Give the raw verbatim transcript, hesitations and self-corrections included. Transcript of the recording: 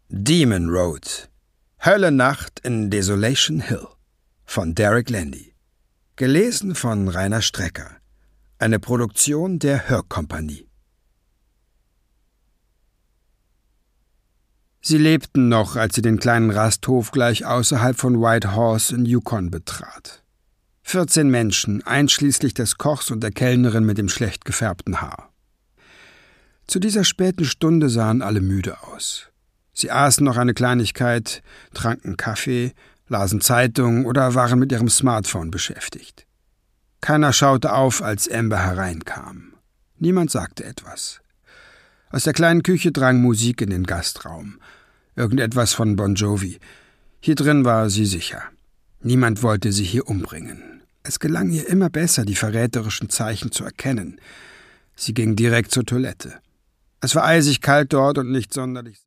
Demon Road. Höllennacht in Desolation Hill von Derek Landy. Gelesen von Rainer Strecker. Eine Produktion der Hörkompanie. Sie lebten noch, als sie den kleinen Rasthof gleich außerhalb von White Horse in Yukon betrat. Vierzehn Menschen, einschließlich des Kochs und der Kellnerin mit dem schlecht gefärbten Haar. Zu dieser späten Stunde sahen alle müde aus. Sie aßen noch eine Kleinigkeit, tranken Kaffee, lasen Zeitungen oder waren mit ihrem Smartphone beschäftigt. Keiner schaute auf, als Amber hereinkam. Niemand sagte etwas. Aus der kleinen Küche drang Musik in den Gastraum. Irgendetwas von Bon Jovi. Hier drin war sie sicher. Niemand wollte sie hier umbringen. Es gelang ihr immer besser, die verräterischen Zeichen zu erkennen. Sie ging direkt zur Toilette. Es war eisig kalt dort und nicht sonderlich